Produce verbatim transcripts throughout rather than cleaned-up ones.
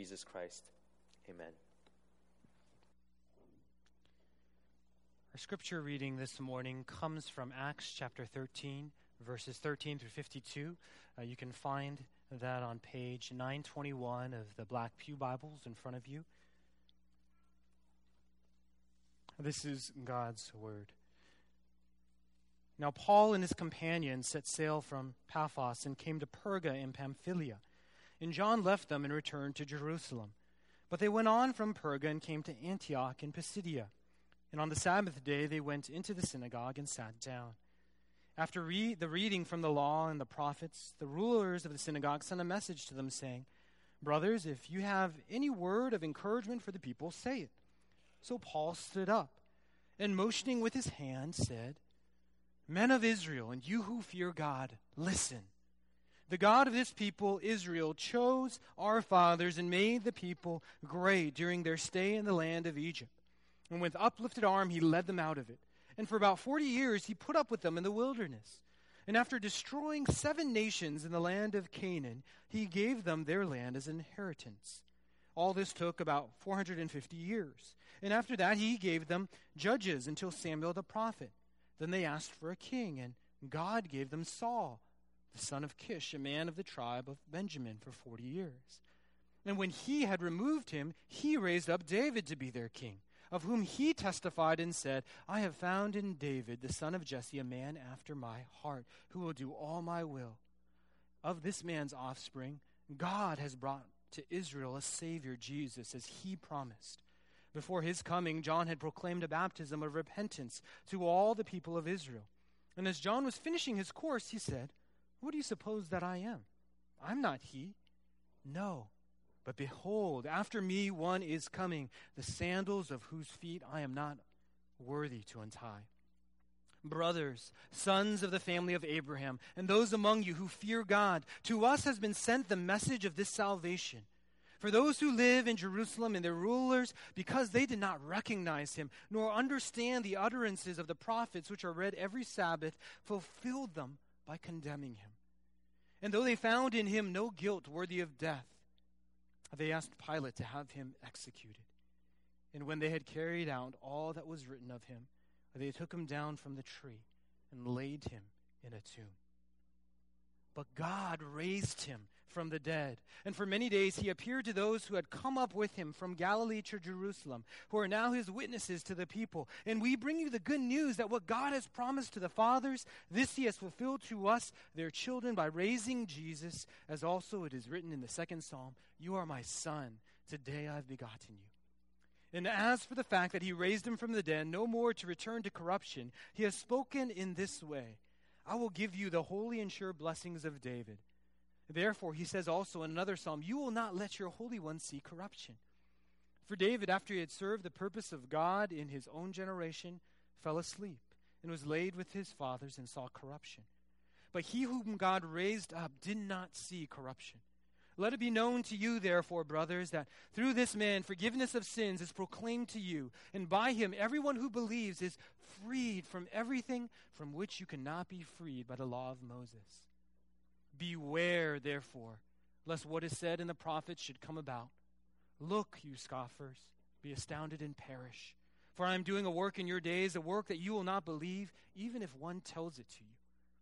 Jesus Christ. Amen. Our scripture reading this morning comes from Acts chapter thirteen, verses thirteen through fifty-two. Uh, you can find that on page nine twenty-one of the Black Pew Bibles in front of you. This is God's word. Now Paul and his companions set sail from Paphos and came to Perga in Pamphylia. And John left them and returned to Jerusalem. But they went on from Perga and came to Antioch in Pisidia. And on the Sabbath day they went into the synagogue and sat down. After re- the reading from the law and the prophets, the rulers of the synagogue sent a message to them saying, "Brothers, if you have any word of encouragement for the people, say it." So Paul stood up and motioning with his hand said, "Men of Israel, and you who fear God, listen. The God of this people, Israel, chose our fathers and made the people great during their stay in the land of Egypt. And with uplifted arm he led them out of it. And for about forty years he put up with them in the wilderness. And after destroying seven nations in the land of Canaan, he gave them their land as an inheritance. All this took about four hundred fifty years. And after that he gave them judges until Samuel the prophet. Then they asked for a king, and God gave them Saul, the son of Kish, a man of the tribe of Benjamin, for forty years. And when he had removed him, he raised up David to be their king, of whom he testified and said, I have found in David, the son of Jesse, a man after my heart, who will do all my will. Of this man's offspring, God has brought to Israel a Savior, Jesus, as he promised. Before his coming, John had proclaimed a baptism of repentance to all the people of Israel. And as John was finishing his course, he said, What do you suppose that I am? I'm not he. No. But behold, after me one is coming, the sandals of whose feet I am not worthy to untie. Brothers, sons of the family of Abraham, and those among you who fear God, to us has been sent the message of this salvation. For those who live in Jerusalem and their rulers, because they did not recognize him, nor understand the utterances of the prophets which are read every Sabbath, fulfilled them by condemning him. And though they found in him no guilt worthy of death, they asked Pilate to have him executed. And when they had carried out all that was written of him, they took him down from the tree and laid him in a tomb. But God raised him from the dead. And for many days he appeared to those who had come up with him from Galilee to Jerusalem, who are now his witnesses to the people. And we bring you the good news that what God has promised to the fathers, this he has fulfilled to us, their children, by raising Jesus, as also it is written in the second psalm, You are my son, today I have begotten you. And as for the fact that he raised him from the dead, no more to return to corruption, he has spoken in this way, I will give you the holy and sure blessings of David. Therefore, he says also in another psalm, You will not let your Holy One see corruption. For David, after he had served the purpose of God in his own generation, fell asleep and was laid with his fathers and saw corruption. But he whom God raised up did not see corruption. Let it be known to you, therefore, brothers, that through this man forgiveness of sins is proclaimed to you, and by him everyone who believes is freed from everything from which you cannot be freed by the law of Moses. Beware, therefore, lest what is said in the prophets should come about. Look, you scoffers, be astounded and perish. For I am doing a work in your days, a work that you will not believe, even if one tells it to you.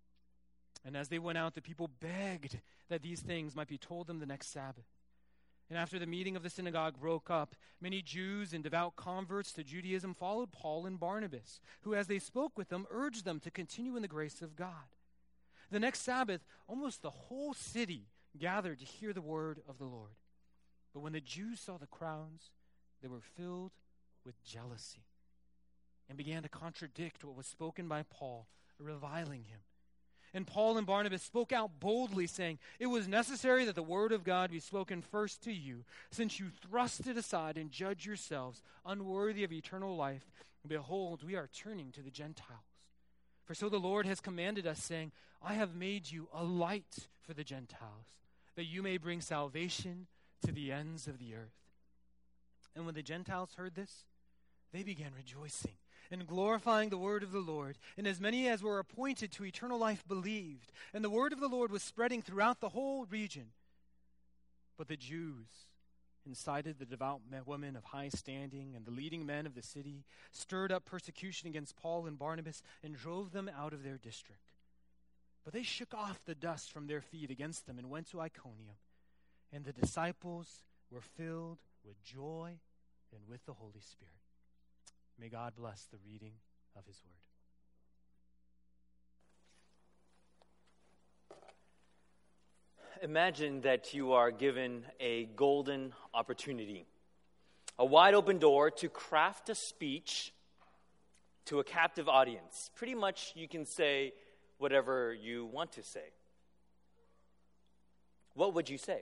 And as they went out, the people begged that these things might be told them the next Sabbath. And after the meeting of the synagogue broke up, many Jews and devout converts to Judaism followed Paul and Barnabas, who, as they spoke with them, urged them to continue in the grace of God. The next Sabbath, almost the whole city gathered to hear the word of the Lord. But when the Jews saw the crowds, they were filled with jealousy and began to contradict what was spoken by Paul, reviling him. And Paul and Barnabas spoke out boldly, saying, It was necessary that the word of God be spoken first to you, since you thrust it aside and judge yourselves unworthy of eternal life. Behold, we are turning to the Gentiles. For so the Lord has commanded us, saying, I have made you a light for the Gentiles, that you may bring salvation to the ends of the earth. And when the Gentiles heard this, they began rejoicing and glorifying the word of the Lord. And as many as were appointed to eternal life believed. And the word of the Lord was spreading throughout the whole region. But the Jews incited the devout women of high standing and the leading men of the city, stirred up persecution against Paul and Barnabas, and drove them out of their district. But they shook off the dust from their feet against them and went to Iconium. And the disciples were filled with joy and with the Holy Spirit. May God bless the reading of his word. Imagine that you are given a golden opportunity, a wide open door to craft a speech to a captive audience. Pretty much you can say whatever you want to say. What would you say?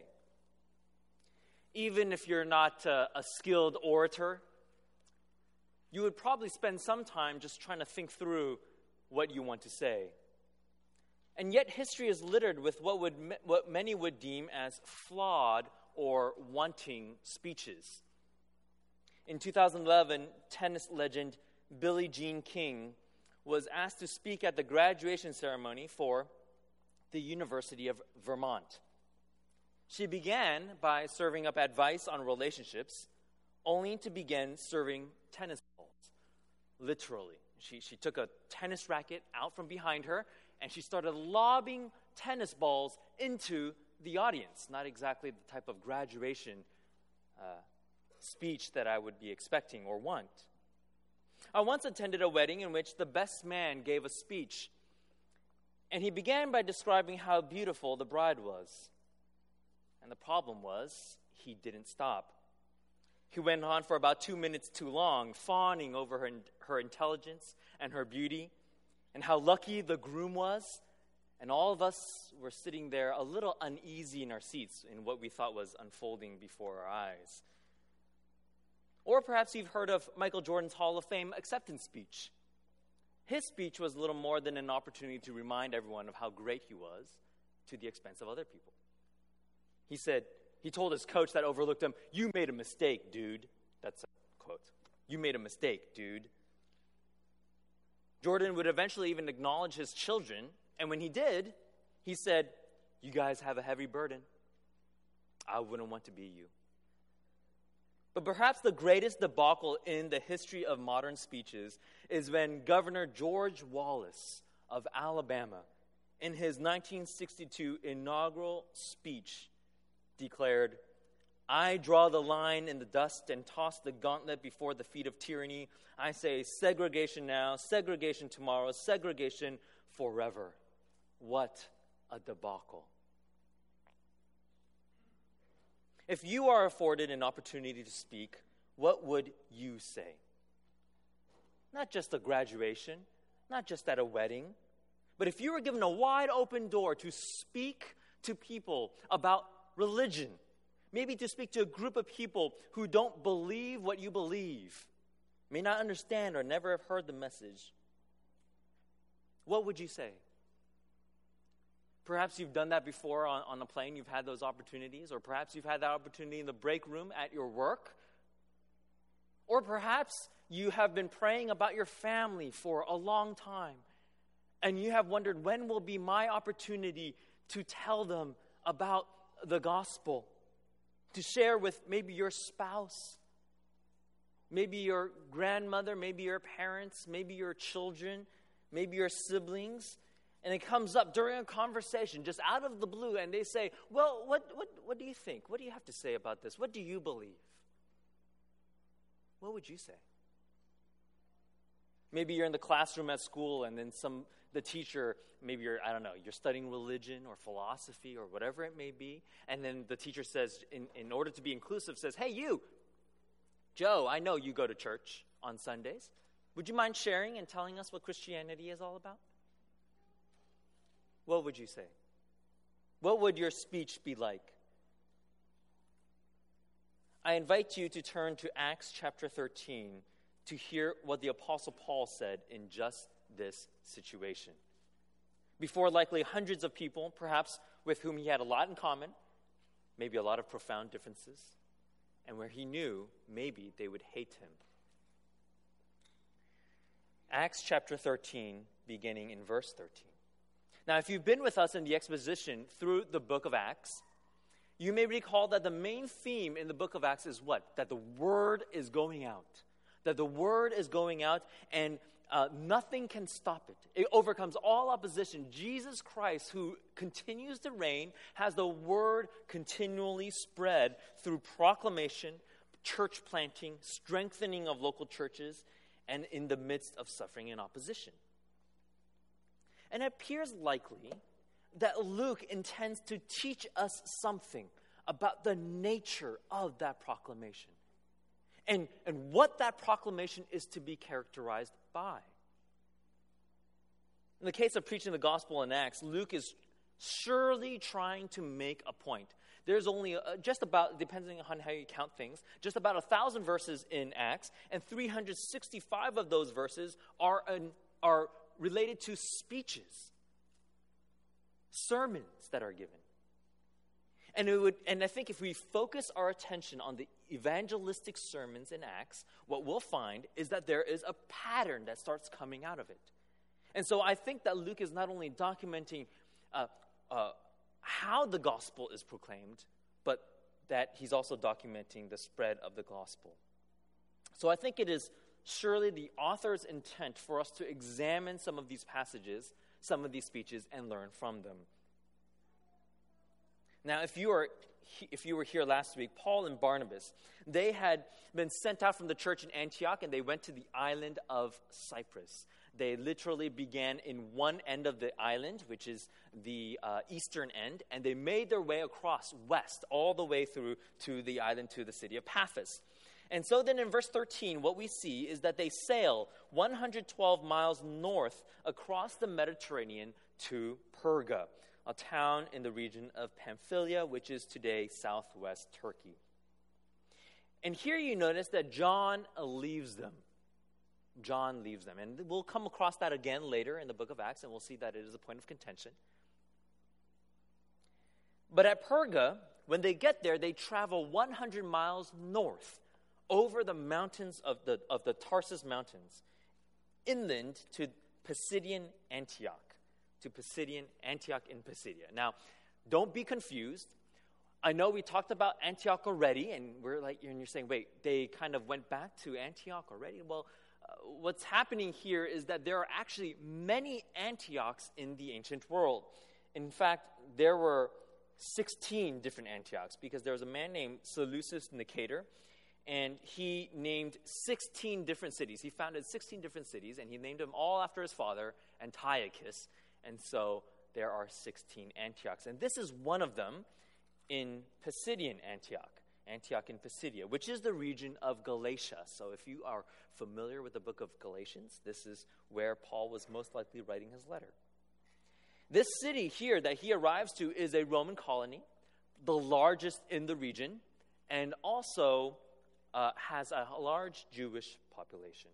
Even if you're not a, a skilled orator, you would probably spend some time just trying to think through what you want to say. And yet history is littered with what would what many would deem as flawed or wanting speeches. In two thousand eleven, tennis legend Billie Jean King was asked to speak at the graduation ceremony for the University of Vermont. She began by serving up advice on relationships, only to begin serving tennis balls, literally. She, she took a tennis racket out from behind her, and she started lobbing tennis balls into the audience. Not exactly the type of graduation uh, speech that I would be expecting or want. I once attended a wedding in which the best man gave a speech, and he began by describing how beautiful the bride was. And the problem was, he didn't stop. He went on for about two minutes too long, fawning over her, her intelligence and her beauty, and how lucky the groom was. And all of us were sitting there a little uneasy in our seats in what we thought was unfolding before our eyes. Or perhaps you've heard of Michael Jordan's Hall of Fame acceptance speech. His speech was little more than an opportunity to remind everyone of how great he was to the expense of other people. He said, he told his coach that overlooked him, "You made a mistake, dude." That's a quote. "You made a mistake, dude." Jordan would eventually even acknowledge his children, and when he did, he said, "You guys have a heavy burden. I wouldn't want to be you." But perhaps the greatest debacle in the history of modern speeches is when Governor George Wallace of Alabama, in his nineteen sixty-two inaugural speech, declared, "I draw the line in the dust and toss the gauntlet before the feet of tyranny. I say segregation now, segregation tomorrow, segregation forever." What a debacle. If you are afforded an opportunity to speak, what would you say? Not just a graduation, not just at a wedding, but if you were given a wide open door to speak to people about religion, maybe to speak to a group of people who don't believe what you believe, may not understand or never have heard the message, what would you say? Perhaps you've done that before on, on a plane. You've had those opportunities. Or perhaps you've had that opportunity in the break room at your work. Or perhaps you have been praying about your family for a long time. And you have wondered, when will be my opportunity to tell them about the gospel? To share with maybe your spouse, maybe your grandmother, maybe your parents, maybe your children, maybe your siblings. And it comes up during a conversation, just out of the blue, and they say, "Well, what, what, what do you think? What do you have to say about this? What do you believe?" What would you say? Maybe you're in the classroom at school, and then some the teacher, maybe you're, I don't know, you're studying religion or philosophy or whatever it may be, and then the teacher says, in, in order to be inclusive, says, "Hey, you, Joe, I know you go to church on Sundays. Would you mind sharing and telling us what Christianity is all about?" What would you say? What would your speech be like? I invite you to turn to Acts chapter thirteen to hear what the Apostle Paul said in just this situation. Before likely hundreds of people, perhaps with whom he had a lot in common, maybe a lot of profound differences, and where he knew maybe they would hate him. Acts chapter thirteen, beginning in verse thirteen. Now, if you've been with us in the exposition through the book of Acts, You may recall that the main theme in the book of Acts is what? That the word is going out. That the word is going out and uh, nothing can stop it. It overcomes all opposition. Jesus Christ, who continues to reign, has the word continually spread through proclamation, church planting, strengthening of local churches, and in the midst of suffering and opposition. And it appears likely that Luke intends to teach us something about the nature of that proclamation and, and what that proclamation is to be characterized by. In the case of preaching the gospel in Acts, Luke is surely trying to make a point. There's only uh, just about, depending on how you count things, just about a thousand verses in Acts, and three hundred sixty-five of those verses are, an, are related to speeches, sermons that are given. And it would, and I think if we focus our attention on the evangelistic sermons in Acts, what we'll find is that there is a pattern that starts coming out of it. And so I think that Luke is not only documenting uh, uh, how the gospel is proclaimed, but that he's also documenting the spread of the gospel. So I think it is surely the author's intent for us to examine some of these passages, some of these speeches, and learn from them. Now, if you are if you were here last week, Paul and Barnabas, they had been sent out from the church in Antioch, and they went to the island of Cyprus. They literally began in one end of the island, which is the uh, eastern end, and they made their way across west, all the way through to the island, to the city of Paphos. And so then in verse thirteen, what we see is that they sail one hundred twelve miles north across the Mediterranean to Perga, a town in the region of Pamphylia, which is today southwest Turkey. And here you notice that John leaves them. John leaves them. And we'll come across that again later in the book of Acts, and we'll see that it is a point of contention. But at Perga, when they get there, they travel one hundred miles north over the mountains of the, of the Tarsus Mountains, inland to Pisidian Antioch. to Pisidian, Antioch in Pisidia. Now, don't be confused. I know we talked about Antioch already, and we're like, and you're saying, wait, they kind of went back to Antioch already? Well, uh, what's happening here is that there are actually many Antiochs in the ancient world. In fact, there were sixteen different Antiochs, because there was a man named Seleucus Nicator, and he named sixteen different cities. He founded sixteen different cities, and he named them all after his father, Antiochus. And so there are sixteen Antiochs. And this is one of them in Pisidian Antioch, Antioch in Pisidia, which is the region of Galatia. So if you are familiar with the book of Galatians, this is where Paul was most likely writing his letter. This city here that he arrives to is a Roman colony, the largest in the region, and also uh, has a large Jewish population.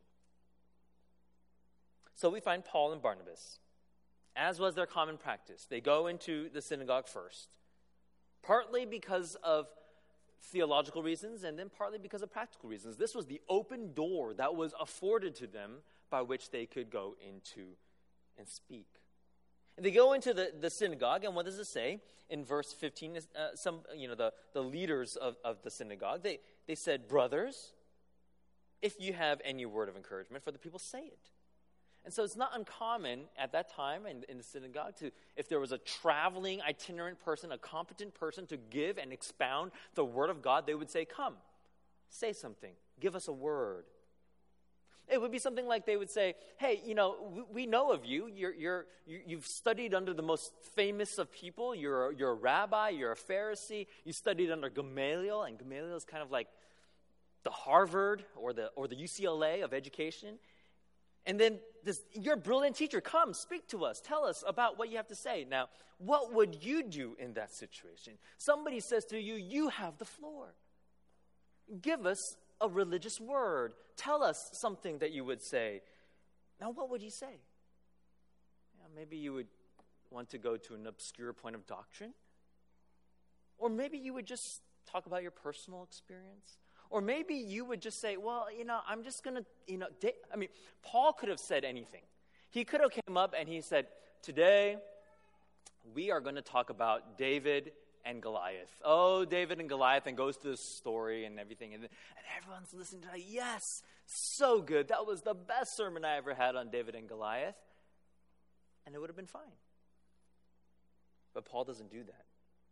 So we find Paul and Barnabas. As was their common practice, they go into the synagogue first, partly because of theological reasons and then partly because of practical reasons. This was the open door that was afforded to them by which they could go into and speak. And they go into the, the synagogue, and what does it say? In verse fifteen, uh, some you know the, the leaders of, of the synagogue, they, they said, "Brothers, if you have any word of encouragement for the people, say it." And so it's not uncommon at that time in, in the synagogue to, if there was a traveling itinerant person, a competent person to give and expound the word of God, they would say, "Come, say something, give us a word." It would be something like they would say, "Hey, you know, we, we know of you. You're, you're, you. You've studied under the most famous of people. You're, you're a rabbi. You're a Pharisee. You studied under Gamaliel, and Gamaliel is kind of like the Harvard or the or the U C L A of education. And then this, you're a brilliant teacher. Come, speak to us. Tell us about what you have to say." Now, what would you do in that situation? Somebody says to you, "You have the floor. Give us a religious word. Tell us something that you would say." Now, what would you say? Yeah, maybe you would want to go to an obscure point of doctrine. Or maybe you would just talk about your personal experience. Or maybe you would just say, "Well, you know, I'm just going to, you know," da-. I mean, Paul could have said anything. He could have came up and he said, "Today, we are going to talk about David and Goliath. Oh, David and Goliath, and goes through the story and everything. And, and everyone's listening to it. Yes, so good. That was the best sermon I ever had on David and Goliath. And it would have been fine. But Paul doesn't do that.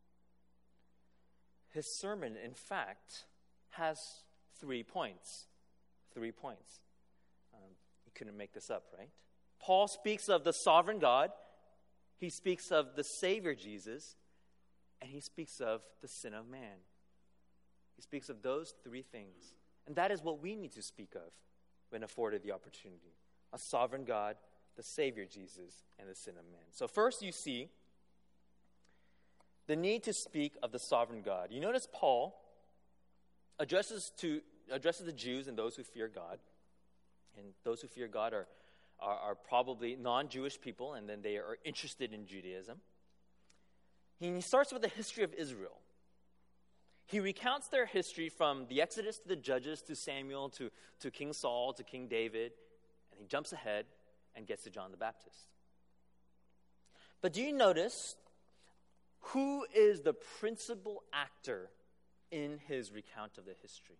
His sermon, in fact, has three points. Three points. Um, you couldn't make this up, right? Paul speaks of the sovereign God. He speaks of the Savior Jesus. And he speaks of the sin of man. He speaks of those three things. And that is what we need to speak of when afforded the opportunity. A sovereign God, the Savior Jesus, and the sin of man. So first you see the need to speak of the sovereign God. You notice Paul addresses to addresses the Jews and those who fear God. And those who fear God are, are, are probably non-Jewish people, and then they are interested in Judaism. He starts with the history of Israel. He recounts their history from the Exodus to the Judges to Samuel to, to King Saul to King David. And he jumps ahead and gets to John the Baptist. But do you notice who is the principal actor in his recount of the history?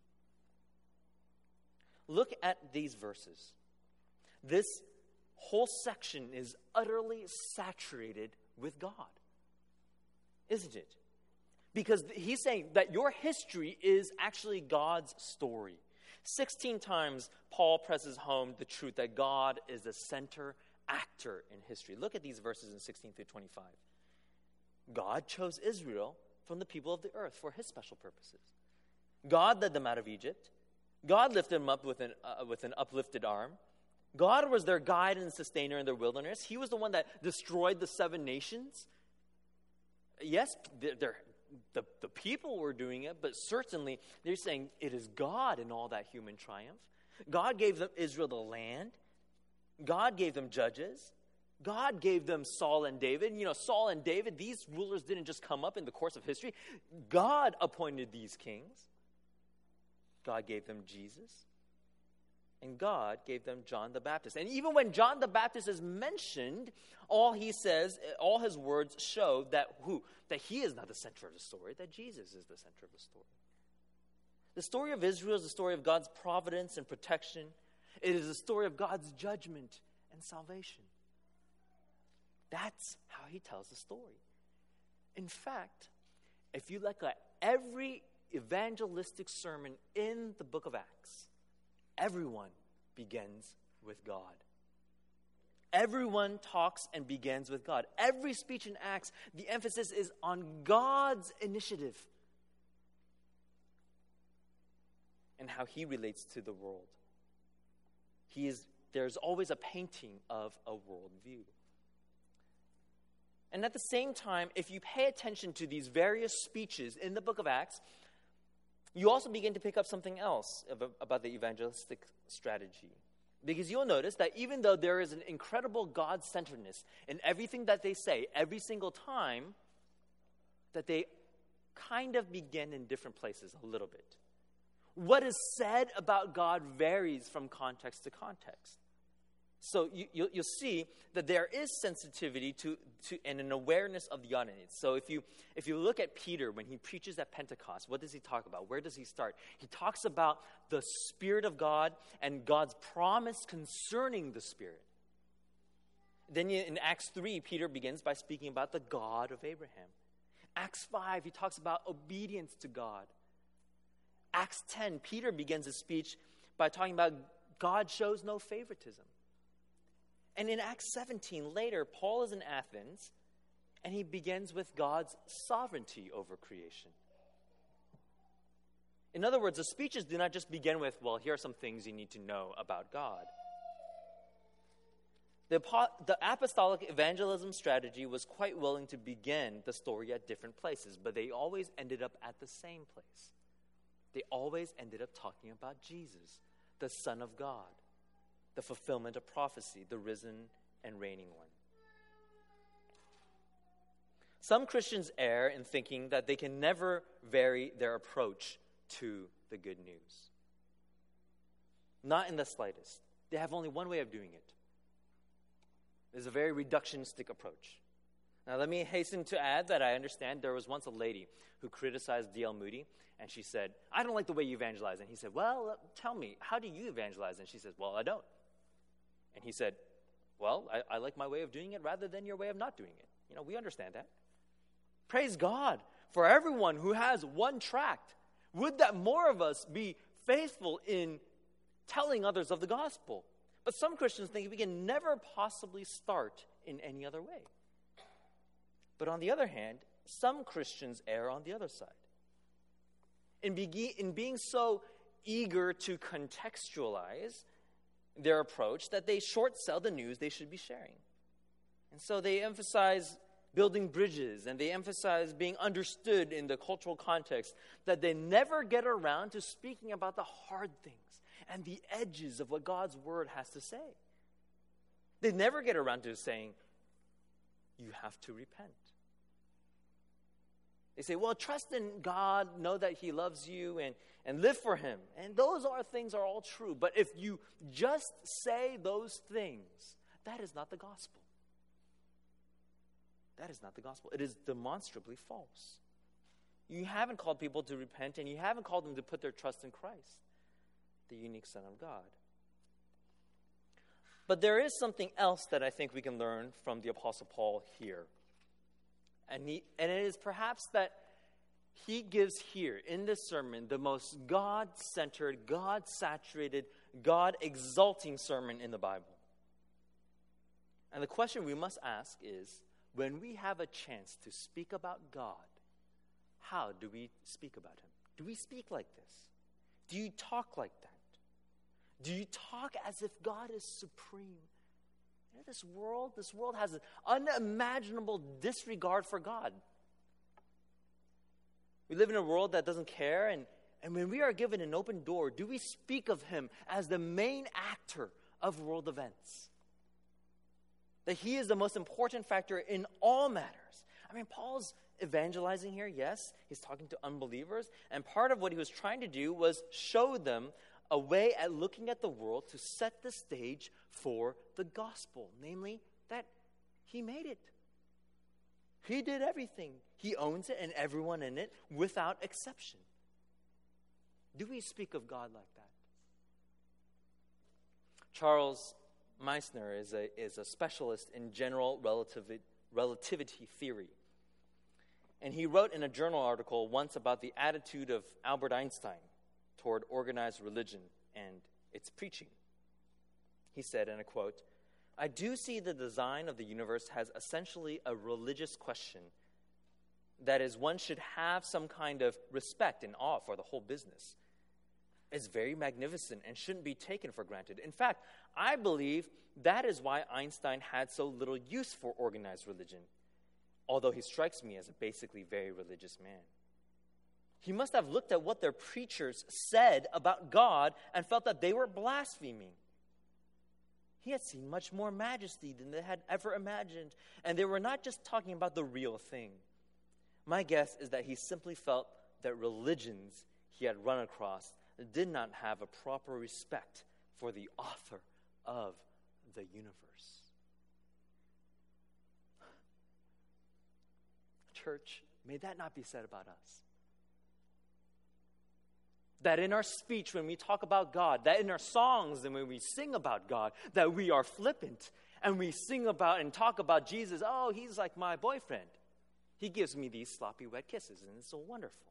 Look at these verses. This whole section is utterly saturated with God. Isn't it? Because he's saying that your history is actually God's story. Sixteen times, Paul presses home the truth that God is the center actor in history. Look at these verses in sixteen through twenty-five. God chose Israel from the people of the earth for his special purposes. God led them out of Egypt. God lifted them up with an, uh, with an uplifted arm. God was their guide and sustainer in their wilderness. He was the one that destroyed the seven nations. Yes, they're, they're, the, the people were doing it, but certainly they're saying it is God in all that human triumph. God gave them Israel the land. God gave them judges. God gave them Saul and David. You know, Saul and David, these rulers didn't just come up in the course of history. God appointed these kings. God gave them Jesus. And God gave them John the Baptist. And even when John the Baptist is mentioned, all he says, all his words show that who? That he is not the center of the story, that Jesus is the center of the story. The story of Israel is the story of God's providence and protection. It is the story of God's judgment and salvation. That's how he tells the story. In fact, if you look at every evangelistic sermon in the book of Acts, everyone begins with God. Everyone talks and begins with God. Every speech in Acts, the emphasis is on God's initiative and how he relates to the world. He is, there's always a painting of a worldview. And at the same time, if you pay attention to these various speeches in the book of Acts, you also begin to pick up something else about the evangelistic strategy. Because you'll notice that even though there is an incredible God-centeredness in everything that they say, every single time, that they kind of begin in different places a little bit. What is said about God varies from context to context. So you, you'll, you'll see that there is sensitivity to, to and an awareness of the audience. So if you if you look at Peter when he preaches at Pentecost, what does he talk about? Where does he start? He talks about the Spirit of God and God's promise concerning the Spirit. Then in Acts three, Peter begins by speaking about the God of Abraham. Acts five, he talks about obedience to God. Acts ten, Peter begins his speech by talking about God shows no favoritism. And in Acts seventeen, later, Paul is in Athens, and he begins with God's sovereignty over creation. In other words, the speeches do not just begin with, well, here are some things you need to know about God. The, the apostolic evangelism strategy was quite willing to begin the story at different places, but they always ended up at the same place. They always ended up talking about Jesus, the Son of God, the fulfillment of prophecy, the risen and reigning one. Some Christians err in thinking that they can never vary their approach to the good news. Not in the slightest. They have only one way of doing it. It's a very reductionistic approach. Now, let me hasten to add that I understand there was once a lady who criticized D L Moody, and she said, I don't like the way you evangelize. And he said, well, tell me, how do you evangelize? And she said, well, I don't. And he said, well, I, I like my way of doing it rather than your way of not doing it. You know, we understand that. Praise God for everyone who has one tract. Would that more of us be faithful in telling others of the gospel? But some Christians think we can never possibly start in any other way. But on the other hand, some Christians err on the other side. In, be- in being so eager to contextualize their approach that they short sell the news they should be sharing. And so they emphasize building bridges, and they emphasize being understood in the cultural context, that they never get around to speaking about the hard things and the edges of what God's word has to say. They never get around to saying, you have to repent. They say, well, trust in God, know that he loves you, and, and live for him. And those are things are all true. But if you just say those things, that is not the gospel. That is not the gospel. It is demonstrably false. You haven't called people to repent, and you haven't called them to put their trust in Christ, the unique Son of God. But there is something else that I think we can learn from the Apostle Paul here. And, he, and it is perhaps that he gives here in this sermon the most God-centered, God-saturated, God-exalting sermon in the Bible. And the question we must ask is, when we have a chance to speak about God, how do we speak about him? Do we speak like this? Do you talk like that? Do you talk as if God is supreme? You know, this world, this world has an unimaginable disregard for God. We live in a world that doesn't care, and, and when we are given an open door, do we speak of him as the main actor of world events? That he is the most important factor in all matters. I mean, Paul's evangelizing here, yes, he's talking to unbelievers, and part of what he was trying to do was show them a way at looking at the world to set the stage for the gospel, namely that he made it. He did everything. He owns it and everyone in it without exception. Do we speak of God like that? Charles Meissner is a, is a specialist in general relativi- relativity theory. And he wrote in a journal article once about the attitude of Albert Einstein toward organized religion and its preaching. He said, and I quote, I do see the design of the universe has essentially a religious question. That is, one should have some kind of respect and awe for the whole business. It's very magnificent and shouldn't be taken for granted. In fact, I believe that is why Einstein had so little use for organized religion, although he strikes me as a basically very religious man. He must have looked at what their preachers said about God and felt that they were blaspheming. He had seen much more majesty than they had ever imagined, and they were not just talking about the real thing. My guess is that he simply felt that religions he had run across did not have a proper respect for the author of the universe. Church, may that not be said about us. That in our speech, when we talk about God, that in our songs and when we sing about God, that we are flippant and we sing about and talk about Jesus. Oh, he's like my boyfriend. He gives me these sloppy wet kisses, and it's so wonderful.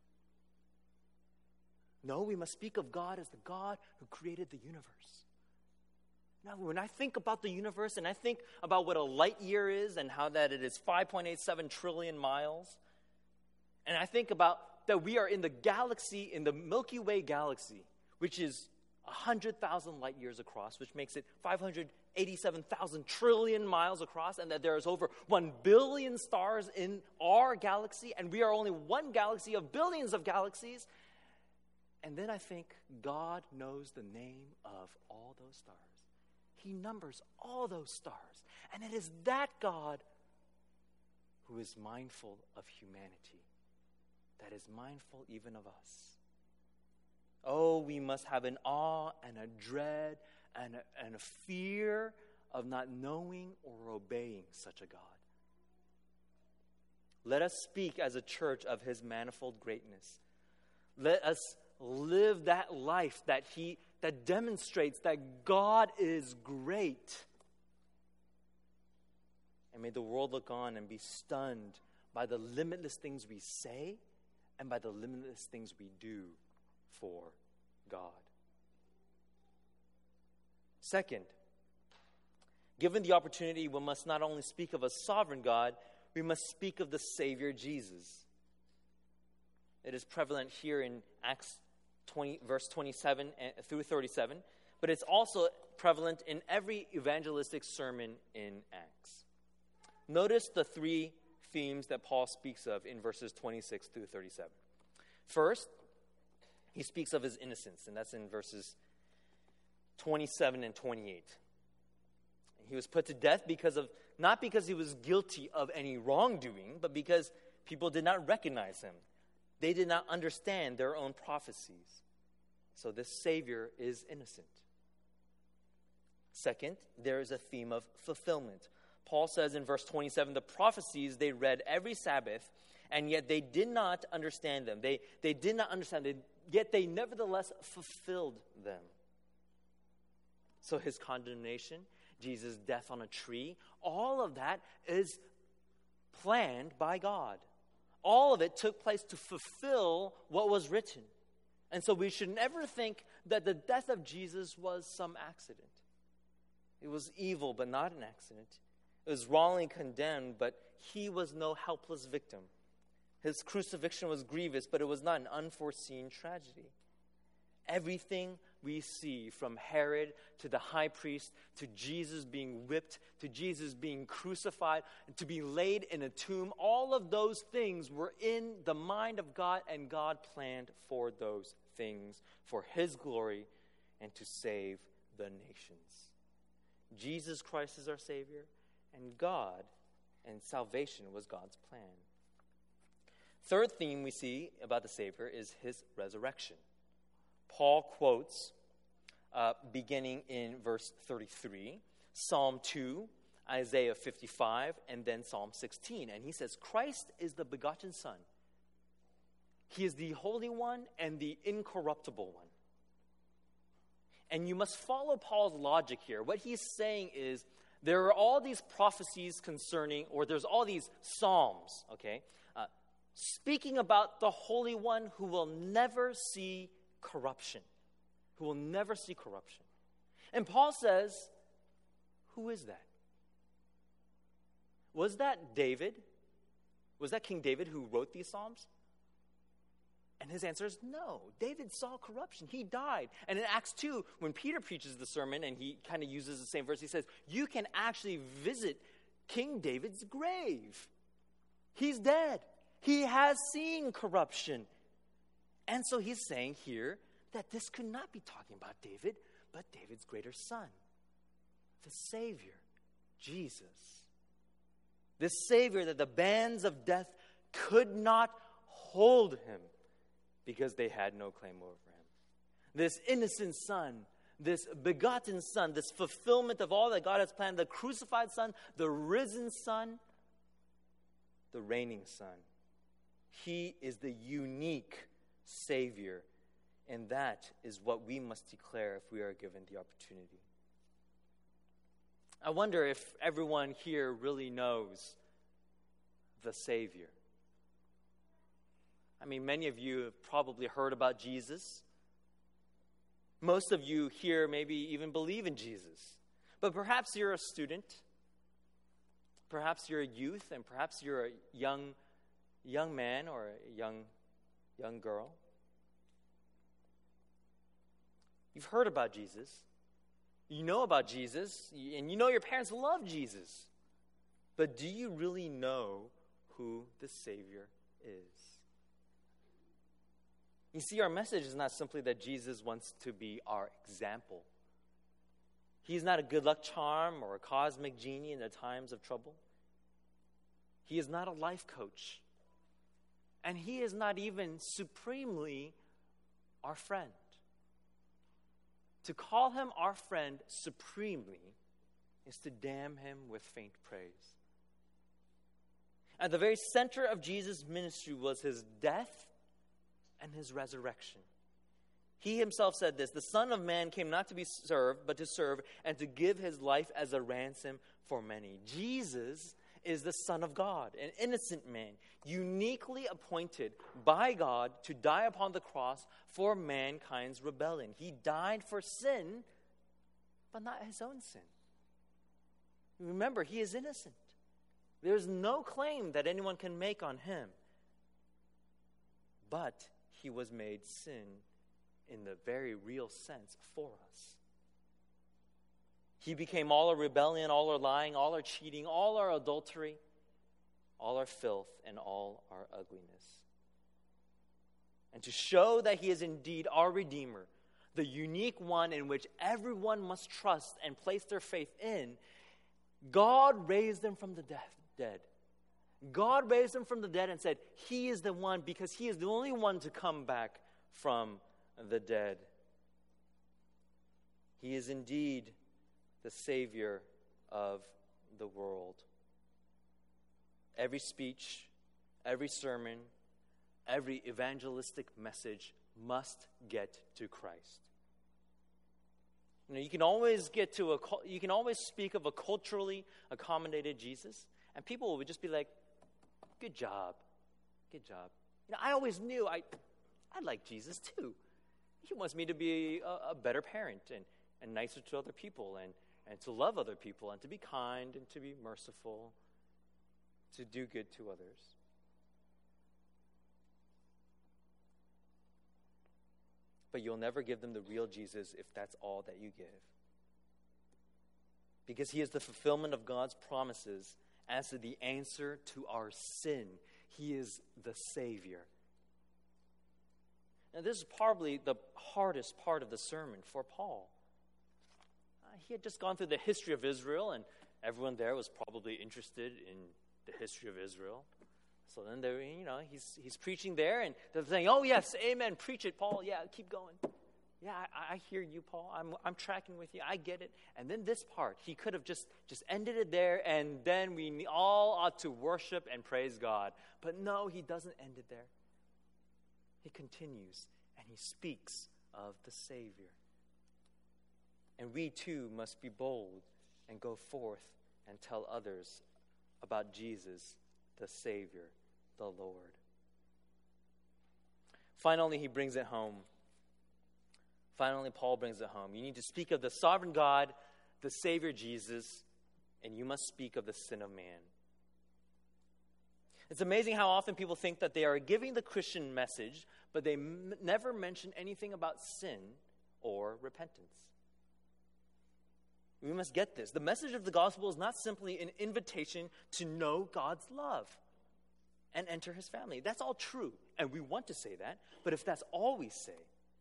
No, we must speak of God as the God who created the universe. Now, when I think about the universe and I think about what a light year is and how that it is five point eight seven trillion miles, and I think about that we are in the galaxy, in the Milky Way galaxy, which is one hundred thousand light years across, which makes it five hundred eighty-seven thousand trillion miles across, and that there is over one billion stars in our galaxy, and we are only one galaxy of billions of galaxies. And then I think God knows the name of all those stars. He numbers all those stars. And it is that God who is mindful of humanity, that is mindful even of us. Oh, we must have an awe and a dread and a, and a fear of not knowing or obeying such a God. Let us speak as a church of his manifold greatness. Let us live that life that he that demonstrates that God is great. And may the world look on and be stunned by the limitless things we say and by the limitless things we do for God. Second, given the opportunity, we must not only speak of a sovereign God, we must speak of the Savior Jesus. It is prevalent here in Acts twenty, verse twenty-seven through thirty-seven, but it's also prevalent in every evangelistic sermon in Acts. Notice the three themes that Paul speaks of in verses twenty-six through thirty-seven. First, he speaks of his innocence, and that's in verses twenty-seven and twenty-eight. He was put to death because of, not because he was guilty of any wrongdoing, but because people did not recognize him. They did not understand their own prophecies. So this Savior is innocent. Second, there is a theme of fulfillment. Paul says in verse twenty-seven, the prophecies they read every Sabbath, and yet they did not understand them. They, they did not understand them, yet they nevertheless fulfilled them. So his condemnation, Jesus' death on a tree, all of that is planned by God. All of it took place to fulfill what was written. And so we should never think that the death of Jesus was some accident. It was evil, but not an accident. It was wrongly condemned, but he was no helpless victim. His crucifixion was grievous, but it was not an unforeseen tragedy. Everything we see, from Herod to the high priest, to Jesus being whipped, to Jesus being crucified, and to be laid in a tomb, all of those things were in the mind of God, and God planned for those things for his glory and to save the nations. Jesus Christ is our Savior, and God and salvation was God's plan. Third theme we see about the Savior is his resurrection. Paul quotes, uh, beginning in verse thirty-three, Psalm two, Isaiah fifty-five, and then Psalm sixteen. And he says, Christ is the begotten Son. He is the Holy One and the incorruptible one. And you must follow Paul's logic here. What he's saying is, there are all these prophecies concerning, or there's all these psalms, okay, uh, speaking about the Holy One who will never see corruption, who will never see corruption. And Paul says, who is that? Was that David? Was that King David who wrote these psalms? And his answer is no. David saw corruption. He died. And in Acts two, when Peter preaches the sermon and he kind of uses the same verse, he says, you can actually visit King David's grave. He's dead. He has seen corruption. And so he's saying here that this could not be talking about David, but David's greater son, the Savior, Jesus. This Savior that the bands of death could not hold him because they had no claim over him. This innocent son, this begotten son, this fulfillment of all that God has planned, the crucified son, the risen son, the reigning son. He is the unique Savior, and that is what we must declare if we are given the opportunity. I wonder if everyone here really knows the Savior. I mean, many of you have probably heard about Jesus. Most of you here maybe even believe in Jesus. But perhaps you're a student. Perhaps you're a youth, and perhaps you're a young young man or a young young girl. You've heard about Jesus. You know about Jesus, and you know your parents love Jesus. But do you really know who the Savior is? You see, our message is not simply that Jesus wants to be our example. He's not a good luck charm or a cosmic genie in the times of trouble. He is not a life coach. And he is not even supremely our friend. To call him our friend supremely is to damn him with faint praise. At the very center of Jesus' ministry was his death and his resurrection. He himself said this, "The Son of Man came not to be served, but to serve and to give his life as a ransom for many." Jesus is the Son of God, an innocent man, uniquely appointed by God to die upon the cross for mankind's rebellion. He died for sin, but not his own sin. Remember, he is innocent. There's no claim that anyone can make on him. But he was made sin in the very real sense for us. He became all our rebellion, all our lying, all our cheating, all our adultery, all our filth, and all our ugliness. And to show that he is indeed our Redeemer, the unique one in which everyone must trust and place their faith in, God raised him from the dead. God raised him from the dead and said, he is the one, because he is the only one to come back from the dead. He is indeed the Savior of the world. Every speech, every sermon, every evangelistic message must get to Christ. You know, you can always get to a, you can always speak of a culturally accommodated Jesus, and people would just be like, "Good job, good job." You know, I always knew I, I like Jesus too. He wants me to be a, a better parent and, and nicer to other people, and, and to love other people, and to be kind, and to be merciful, to do good to others. But you'll never give them the real Jesus if that's all that you give. Because he is the fulfillment of God's promises as to the answer to our sin. He is the Savior. Now, this is probably the hardest part of the sermon for Paul. Uh, he had just gone through the history of Israel, and everyone there was probably interested in the history of Israel. So then, there, you know, he's he's preaching there, and they're saying, "Oh yes, amen, preach it, Paul. Yeah, keep going. Yeah, I, I hear you, Paul. I'm I'm tracking with you. I get it." And then this part, he could have just just ended it there, and then we all ought to worship and praise God. But no, he doesn't end it there. He continues, and he speaks of the Savior. And we too must be bold and go forth and tell others about Jesus, the Savior, the Lord. Finally, he brings it home. Finally, Paul brings it home. You need to speak of the sovereign God, the Savior Jesus, and you must speak of the sin of man. It's amazing how often people think that they are giving the Christian message, but they m- never mention anything about sin or repentance. We must get this. The message of the gospel is not simply an invitation to know God's love and enter his family. That's all true, and we want to say that. But if that's all we say,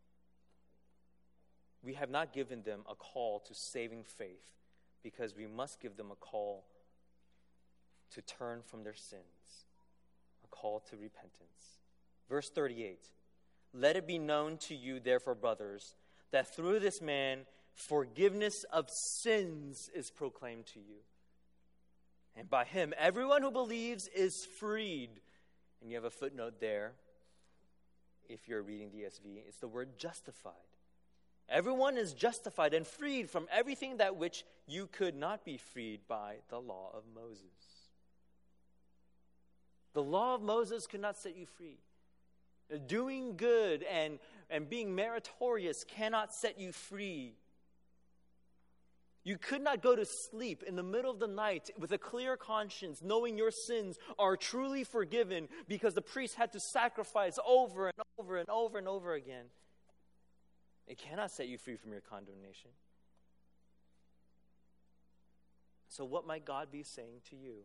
we have not given them a call to saving faith, because we must give them a call to turn from their sins, a call to repentance. Verse thirty-eight, "Let it be known to you, therefore, brothers, that through this man forgiveness of sins is proclaimed to you. And by him, everyone who believes is freed." And you have a footnote there, if you're reading the E S V. It's the word justified. Everyone is justified and freed from everything that which you could not be freed by the law of Moses. The law of Moses could not set you free. Doing good and, and being meritorious cannot set you free. You could not go to sleep in the middle of the night with a clear conscience, knowing your sins are truly forgiven, because the priest had to sacrifice over and over and over and over again. It cannot set you free from your condemnation. So what might God be saying to you?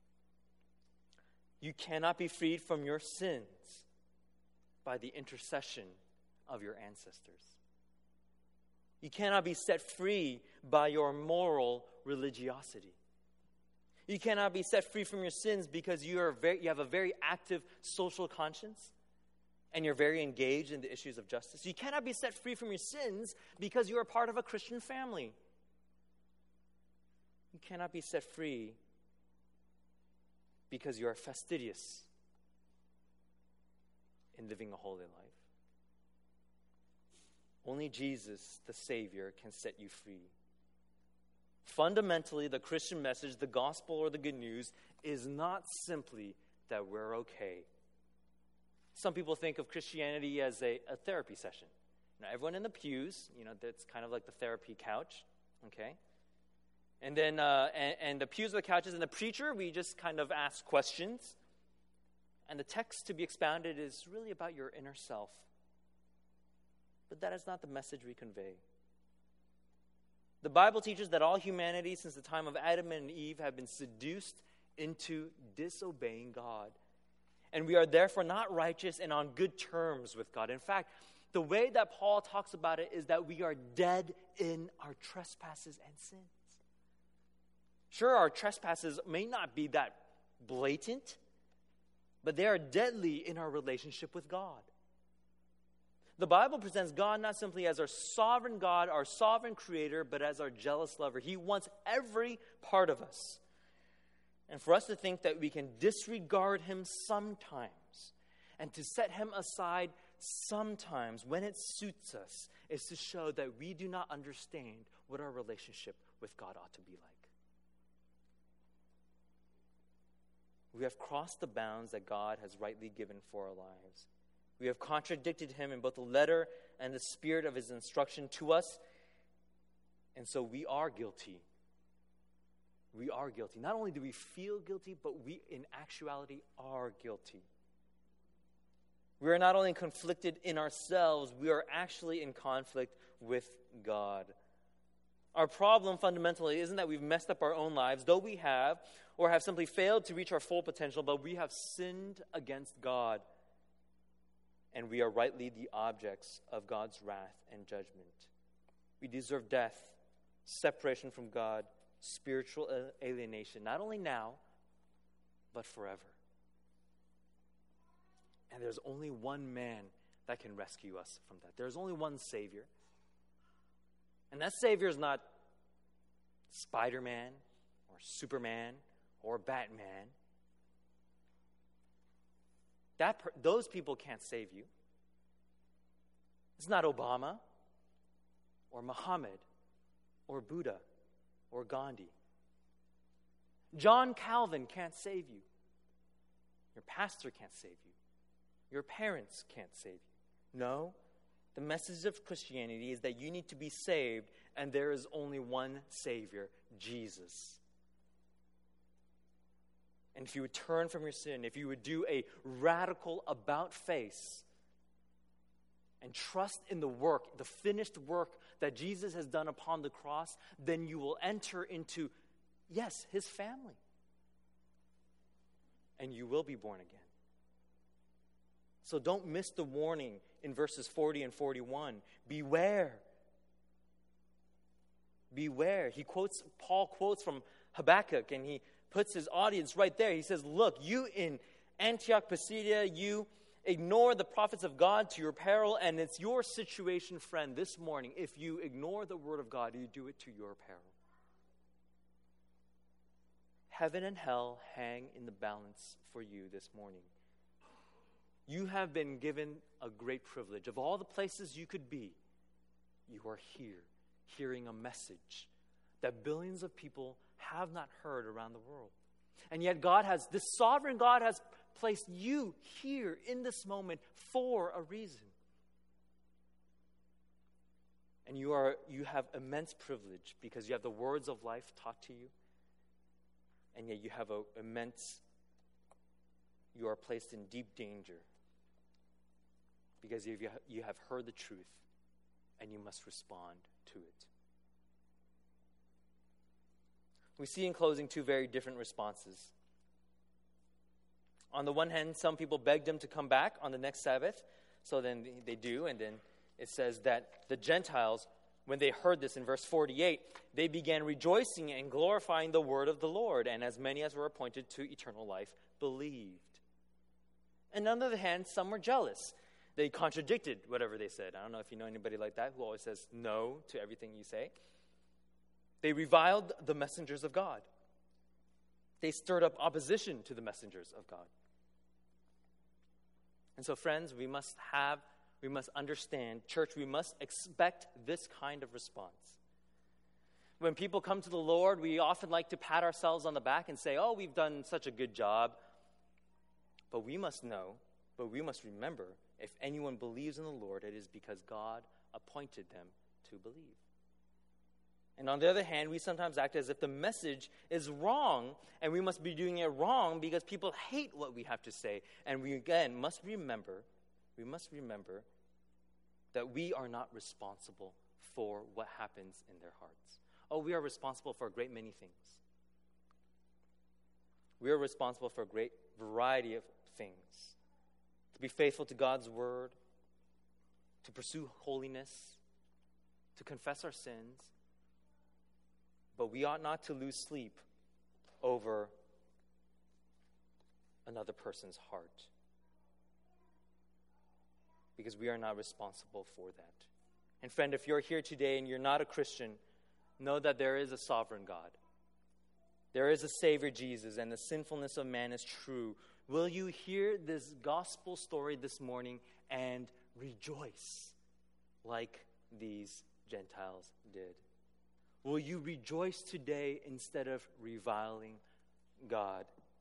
You cannot be freed from your sins by the intercession of your ancestors. You cannot be set free by your moral religiosity. You cannot be set free from your sins because you are very, you have a very active social conscience and you're very engaged in the issues of justice. You cannot be set free from your sins because you are part of a Christian family. You cannot be set free because you are fastidious in living a holy life. Only Jesus, the Savior, can set you free. Fundamentally, the Christian message, the gospel or the good news, is not simply that we're okay. Some people think of Christianity as a, a therapy session. Now, everyone in the pews, you know, that's kind of like the therapy couch, okay? And then, uh, and, and the pews are the couches, and the preacher, we just kind of ask questions. And the text to be expounded is really about your inner self. But that is not the message we convey. The Bible teaches that all humanity since the time of Adam and Eve have been seduced into disobeying God. And we are therefore not righteous and on good terms with God. In fact, the way that Paul talks about it is that we are dead in our trespasses and sins. Sure, our trespasses may not be that blatant, but they are deadly in our relationship with God. The Bible presents God not simply as our sovereign God, our sovereign creator, but as our jealous lover. He wants every part of us. And for us to think that we can disregard him sometimes and to set him aside sometimes when it suits us is to show that we do not understand what our relationship with God ought to be like. We have crossed the bounds that God has rightly given for our lives. We have contradicted him in both the letter and the spirit of his instruction to us. And so we are guilty. We are guilty. Not only do we feel guilty, but we in actuality are guilty. We are not only conflicted in ourselves, we are actually in conflict with God. Our problem fundamentally isn't that we've messed up our own lives, though we have, or have simply failed to reach our full potential, but we have sinned against God. And we are rightly the objects of God's wrath and judgment. We deserve death, separation from God, spiritual alienation, not only now, but forever. And there's only one man that can rescue us from that. There's only one Savior. And that Savior is not Spider-Man or Superman or Batman. That per- those people can't save you. It's not Obama or Muhammad or Buddha or Gandhi. John Calvin can't save you. Your pastor can't save you. Your parents can't save you. No, the message of Christianity is that you need to be saved, and there is only one Savior, Jesus. And if you would turn from your sin, if you would do a radical about-face and trust in the work, the finished work that Jesus has done upon the cross, then you will enter into, yes, his family. And you will be born again. So don't miss the warning in verses forty and forty-one. Beware. Beware. He quotes, Paul quotes from Habakkuk, and he puts his audience right there. He says, look, you in Antioch, Pisidia, you ignore the prophets of God to your peril, and it's your situation, friend, this morning. If you ignore the word of God, you do it to your peril. Heaven and hell hang in the balance for you this morning. You have been given a great privilege. Of all the places you could be, you are here, hearing a message that billions of people have not heard around the world. And yet God has, this sovereign God has placed you here in this moment for a reason. And you are you have immense privilege because you have the words of life taught to you. And yet you have an immense, you are placed in deep danger because you you have heard the truth and you must respond to it. We see in closing two very different responses. On the one hand, some people begged him to come back on the next Sabbath. So then they do, and then it says that the Gentiles, when they heard this in verse forty-eight, they began rejoicing and glorifying the word of the Lord, and as many as were appointed to eternal life believed. And on the other hand, some were jealous. They contradicted whatever they said. I don't know if you know anybody like that who always says no to everything you say. They reviled the messengers of God. They stirred up opposition to the messengers of God. And so, friends, we must have, we must understand, church, we must expect this kind of response. When people come to the Lord, we often like to pat ourselves on the back and say, oh, we've done such a good job. But we must know, but we must remember, if anyone believes in the Lord, it is because God appointed them to believe. And on the other hand, we sometimes act as if the message is wrong, and we must be doing it wrong because people hate what we have to say. And we, again, must remember, we must remember that we are not responsible for what happens in their hearts. Oh, we are responsible for a great many things. We are responsible for a great variety of things. To be faithful to God's word, to pursue holiness, to confess our sins. But we ought not to lose sleep over another person's heart, because we are not responsible for that. And friend, if you're here today and you're not a Christian, know that there is a sovereign God. There is a Savior, Jesus, and the sinfulness of man is true. Will you hear this gospel story this morning and rejoice like these Gentiles did? Will you rejoice today instead of reviling God?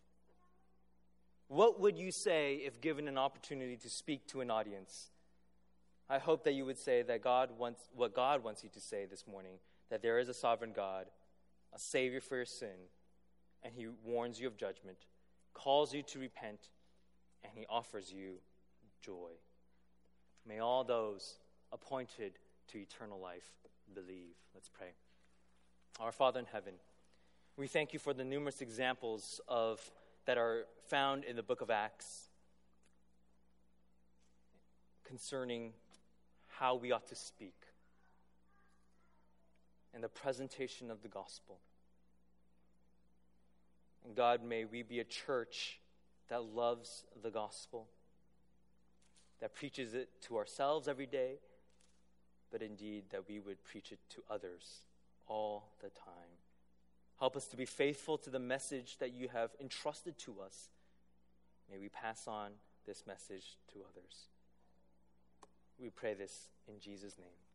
What would you say if given an opportunity to speak to an audience? I hope that you would say that God wants what God wants you to say this morning, that there is a sovereign God, a Savior for your sin, and He warns you of judgment, calls you to repent, and He offers you joy. May all those appointed to eternal life believe. Let's pray. Our Father in heaven, we thank you for the numerous examples of that are found in the book of Acts concerning how we ought to speak and the presentation of the gospel. And God, may we be a church that loves the gospel, that preaches it to ourselves every day, but indeed that we would preach it to others all the time. Help us to be faithful to the message that you have entrusted to us. May we pass on this message to others. We pray this in Jesus' name.